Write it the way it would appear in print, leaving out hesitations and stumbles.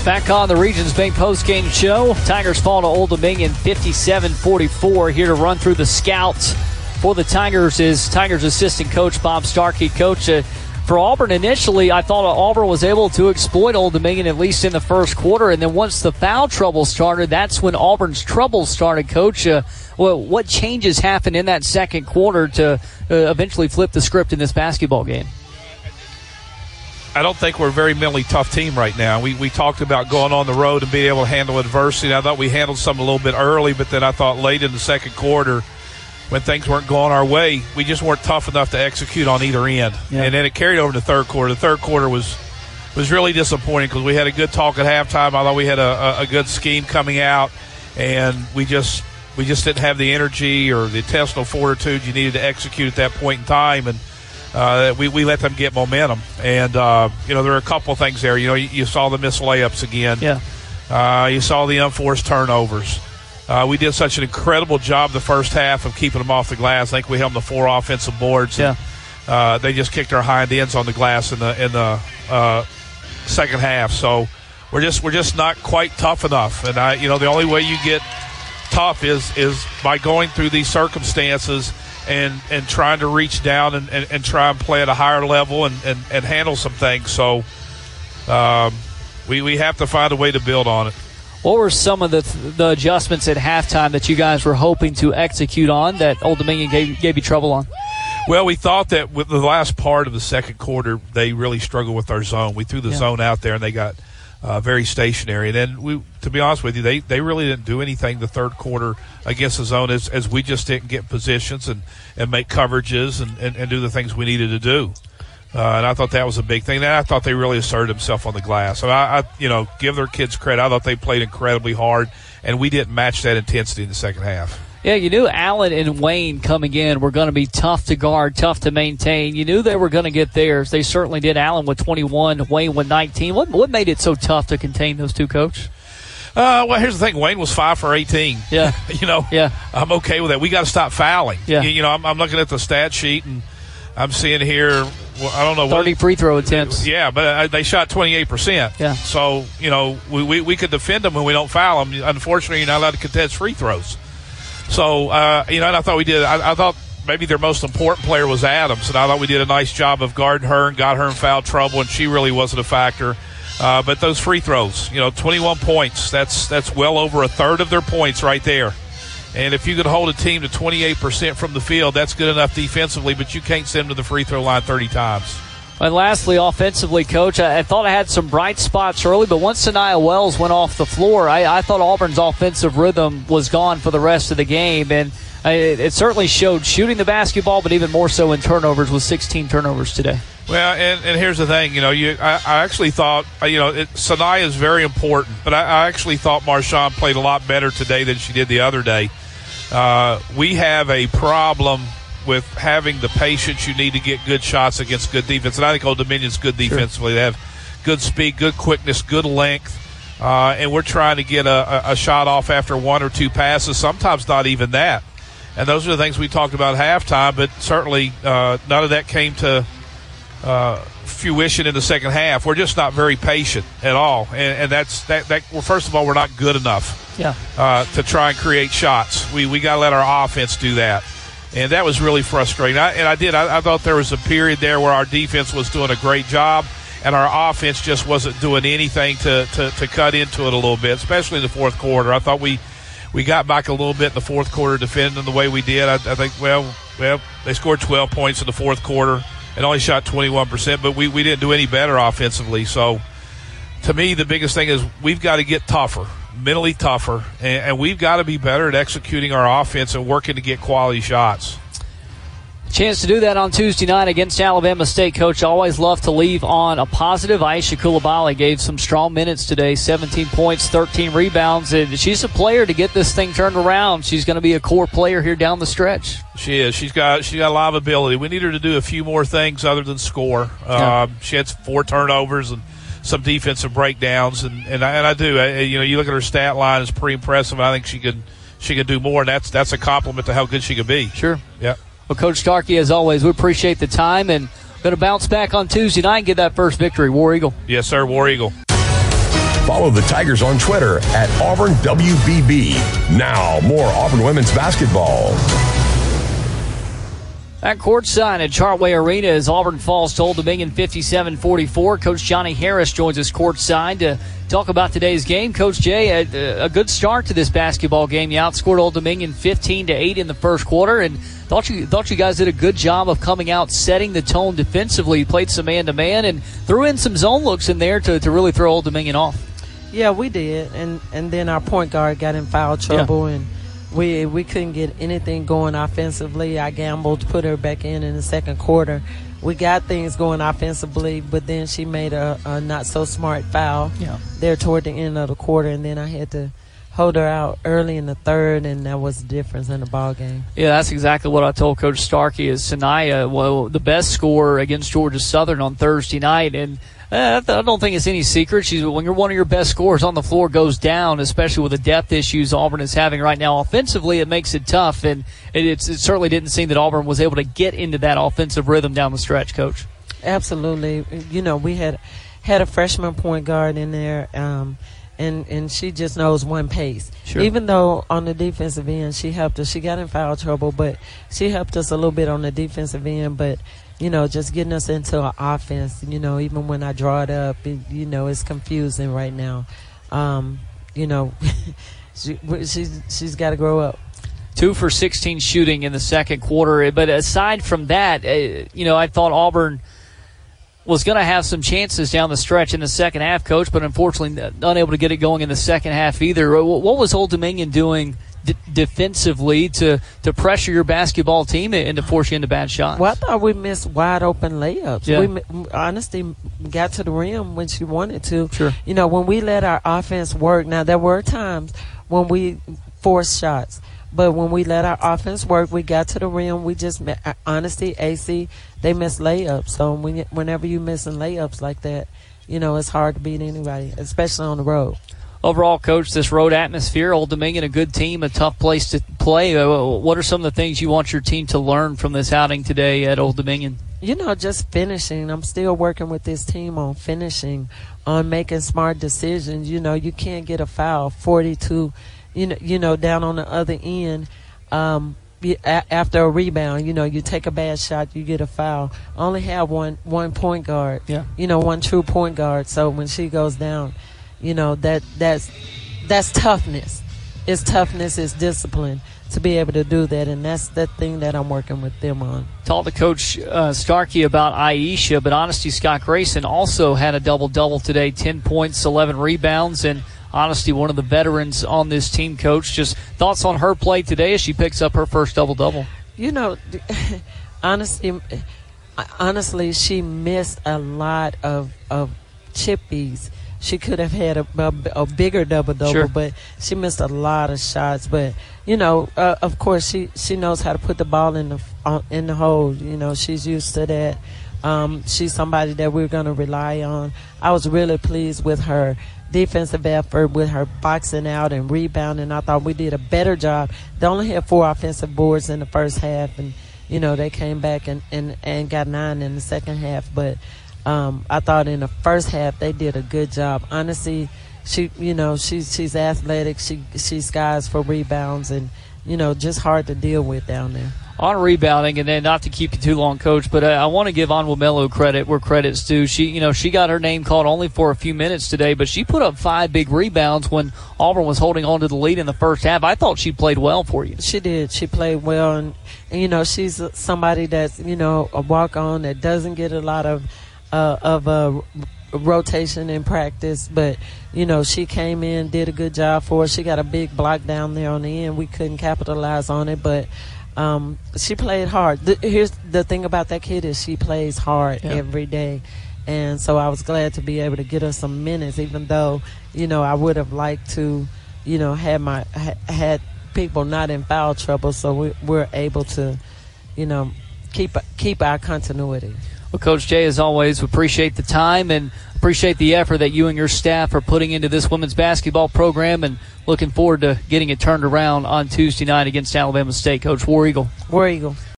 Back on the Regions Bank postgame show. Tigers fall to Old Dominion 57-44. Here to run through the scouts for the Tigers is Tigers assistant coach Bob Starkey. Coach, for Auburn initially, I thought Auburn was able to exploit Old Dominion at least in the first quarter. And then once the foul trouble started, that's when Auburn's trouble started. Coach, what changes happened in that second quarter to eventually flip the script in this basketball game? I don't think we're a very mentally tough team right now. We talked about going on the road and being able to handle adversity. I thought we handled some a little bit early, but then I thought late in the second quarter when things weren't going our way, we just weren't tough enough to execute on either end. Yeah. And then it carried over to the third quarter. The third quarter was really disappointing because we had a good talk at halftime. I thought we had a good scheme coming out, and we just didn't have the energy or the intestinal fortitude you needed to execute at that point in time. And we let them get momentum. And, there are a couple things there. You saw the missed layups again. Yeah. You saw the unforced turnovers. We did such an incredible job the first half of keeping them off the glass. I think we held them to 4 offensive boards. Yeah. And, they just kicked our hind ends on the glass in the second half. So we're just not quite tough enough. And, the only way you get tough is by going through these circumstances and trying to reach down and try and play at a higher level and handle some things. So we have to find a way to build on it. What were some of the adjustments at halftime that you guys were hoping to execute on that Old Dominion gave you trouble on? Well, we thought that with the last part of the second quarter, they really struggled with our zone. We threw the zone out there, and they got very stationary. And then, to be honest with you, they really didn't do anything the third quarter against the zone as we just didn't get positions and make coverages and do the things we needed to do. And I thought that was a big thing. And I thought they really asserted themselves on the glass. And I give their kids credit. I thought they played incredibly hard, and we didn't match that intensity in the second half. Yeah, you knew Allen and Wayne coming in were going to be tough to guard, tough to maintain. You knew they were going to get theirs. They certainly did. Allen with 21, Wayne with 19. What made it so tough to contain those two, Coach? Well, here's the thing. Wayne was 5 for 18. Yeah. Yeah. I'm okay with that. We got to stop fouling. Yeah. I'm looking at the stat sheet, and I'm seeing here, I don't know. 30 free throw attempts. Yeah, but they shot 28%. Yeah. So, we could defend them when we don't foul them. Unfortunately, you're not allowed to contest free throws. So, and I thought we did. I thought maybe their most important player was Adams, and I thought we did a nice job of guarding her and got her in foul trouble, and she really wasn't a factor. But those free throws, 21 points, that's well over a third of their points right there. And if you could hold a team to 28% from the field, that's good enough defensively, but you can't send them to the free throw line 30 times. And lastly, offensively, Coach, I thought I had some bright spots early, but once Sanaya Wells went off the floor, I thought Auburn's offensive rhythm was gone for the rest of the game. And it certainly showed shooting the basketball, but even more so in turnovers with 16 turnovers today. Well, and here's the thing, I actually thought, Sanaya is very important, but I actually thought Marshawn played a lot better today than she did the other day. We have a problem with having the patience you need to get good shots against good defense. And I think Old Dominion's good defensively. Sure. They have good speed, good quickness, good length. And we're trying to get a shot off after 1 or 2 passes, sometimes not even that. And those are the things we talked about at halftime, but certainly none of that came to fruition in the second half. We're just not very patient at all. And that's well, first of all, we're not good enough to try and create shots. We got to let our offense do that. And that was really frustrating. I thought there was a period there where our defense was doing a great job, and our offense just wasn't doing anything to cut into it a little bit, especially in the fourth quarter. I thought we got back a little bit in the fourth quarter defending the way we did. I think, well, they scored 12 points in the fourth quarter and only shot 21%, but we didn't do any better offensively. So, to me, the biggest thing is we've got to get tougher. Mentally tougher, and we've got to be better at executing our offense and working to get quality shots. Chance to do that on Tuesday night against Alabama State. Coach, always love to leave on a positive. Aisha Coulibaly gave some strong minutes today, 17 points, 13 rebounds, and she's a player to get this thing turned around. She's going to be a core player here down the stretch. She is. She's got a lot of ability. We need her to do a few more things other than score. She had 4 turnovers and some defensive breakdowns, and I do. You look at her stat line; it's pretty impressive. I think she could do more, and that's a compliment to how good she could be. Sure. Yeah. Well, Coach Starkey, as always, we appreciate the time, and going to bounce back on Tuesday night and get that first victory. War Eagle. Yes, sir. War Eagle. Follow the Tigers on Twitter at Auburn WBB. Now, more Auburn women's basketball. At courtside at Chartway Arena as Auburn falls to Old Dominion 57-44. Coach Johnny Harris joins us courtside to talk about today's game. Coach Jay, a good start to this basketball game. You outscored Old Dominion 15-8 in the first quarter, and thought you guys did a good job of coming out, setting the tone defensively. You played some man-to-man and threw in some zone looks in there to really throw Old Dominion off. Yeah, we did, and then our point guard got in foul trouble, and we couldn't get anything going offensively. I gambled to put her back in the second quarter. We got things going offensively, but then she made a not-so-smart foul there toward the end of the quarter, and then I had to hold her out early in the third, and that was the difference in the ball game. Yeah, that's exactly what I told Coach Starkey. Is Sanaya, the best scorer against Georgia Southern on Thursday night, and I don't think it's any secret. When you're one of your best scorers on the floor goes down, especially with the depth issues Auburn is having right now offensively, it makes it tough, and it certainly didn't seem that Auburn was able to get into that offensive rhythm down the stretch, Coach. Absolutely. We had a freshman point guard in there, and she just knows one pace. Sure. Even though on the defensive end she helped us. She got in foul trouble, but she helped us a little bit on the defensive end, but just getting us into an offense, even when I draw it up, it's confusing right now. She's got to grow up. 2 for 16 shooting in the second quarter. But aside from that, I thought Auburn was going to have some chances down the stretch in the second half, Coach, but unfortunately unable to get it going in the second half either. What was Old Dominion doing defensively to pressure your basketball team and to force you into bad shots? Well, I thought we missed wide-open layups. Yeah. We honestly got to the rim when she wanted to. Sure. When we let our offense work, now there were times when we forced shots, but when we let our offense work, we got to the rim. We just, honestly, AC, they miss layups. So whenever you're missing layups like that, it's hard to beat anybody, especially on the road. Overall, Coach, this road atmosphere, Old Dominion, a good team, a tough place to play. What are some of the things you want your team to learn from this outing today at Old Dominion? Just finishing. I'm still working with this team on finishing, on making smart decisions. You can't get a foul 42, down on the other end. After a rebound, you take a bad shot, you get a foul. I only have one point guard, one true point guard. So when she goes down, that's toughness. It's toughness, it's discipline to be able to do that, and that's the thing that I'm working with them on. Talked to Coach Starkey about Aisha, but Honesty Scott Grayson also had a double-double today, 10 points, 11 rebounds, and Honesty, one of the veterans on this team, Coach. Just thoughts on her play today as she picks up her first double-double? Honestly, she missed a lot of chippies. She could have had a bigger double-double, sure, but she missed a lot of shots. But, of course, she knows how to put the ball in the hole. She's used to that. She's somebody that we're going to rely on. I was really pleased with her defensive effort, with her boxing out and rebounding. I thought we did a better job. They only had 4 offensive boards in the first half, and, they came back and got 9 in the second half. But I thought in the first half they did a good job. Honestly, she's athletic. She skies for rebounds, and just hard to deal with down there. On rebounding, and then not to keep you too long, Coach, but I want to give Anwa Melo credit where credit's due. She got her name called only for a few minutes today, but she put up 5 big rebounds when Auburn was holding on to the lead in the first half. I thought she played well for you. She did. She played well, and she's somebody that's a walk-on that doesn't get a lot of rotation in practice, but she came in, did a good job for us. She got a big block down there on the end. We couldn't capitalize on it, but she played hard. Here's the thing about that kid is she plays hard every day, and so I was glad to be able to get her some minutes, even though I would have liked to had people not in foul trouble, so we're able to keep our continuity. Well, Coach Jay, as always, we appreciate the time and appreciate the effort that you and your staff are putting into this women's basketball program, and looking forward to getting it turned around on Tuesday night against Alabama State. Coach, War Eagle. War Eagle.